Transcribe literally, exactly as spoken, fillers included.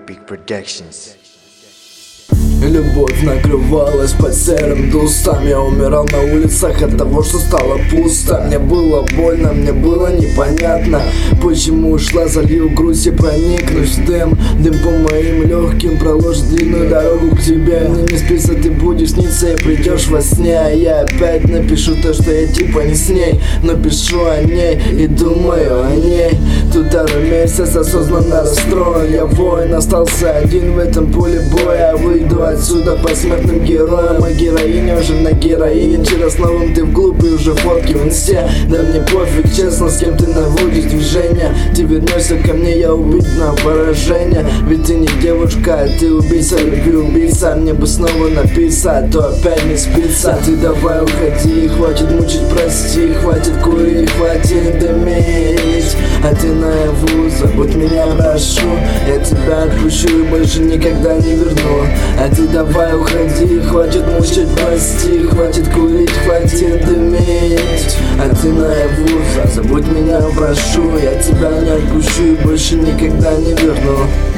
Big Productions. Любовь накрывалась под серым дустом. Я умирал на улицах от того, что стало пусто. Мне было больно, мне было непонятно, почему ушла, залил грусть и проникнусь в дым. Дым по моим легким проложит длинную дорогу к тебе. Мне не спится, ты будешь сниться и придешь во сне. А я опять напишу то, что я типа не с ней, но пишу о ней и думаю о ней. Тут второй месяц осознанно расстроен. Я воин, остался один в этом поле боя. Выйду отсюда посмертным героем, а героиня уже на героине. Вчера с новым ты вглубь и уже фотки в инсте. Да мне пофиг, честно, с кем ты наводишь движение. Ты вернешься ко мне, я убить на поражение. Ведь ты не девушка, а ты убийца, любви убийца. Мне бы снова написать, то опять не спится. Ты давай уходи, хватит мучить, прости. Хватит курить, хватит дымить. А ты наяву, забудь меня, прошу. Я тебя отпущу и больше никогда не верну. А ты давай уходи, хватит мучить, прости. Хватит курить, хватит дымить. А ты наяву, забудь меня, прошу. Я тебя не отпущу и больше никогда не верну.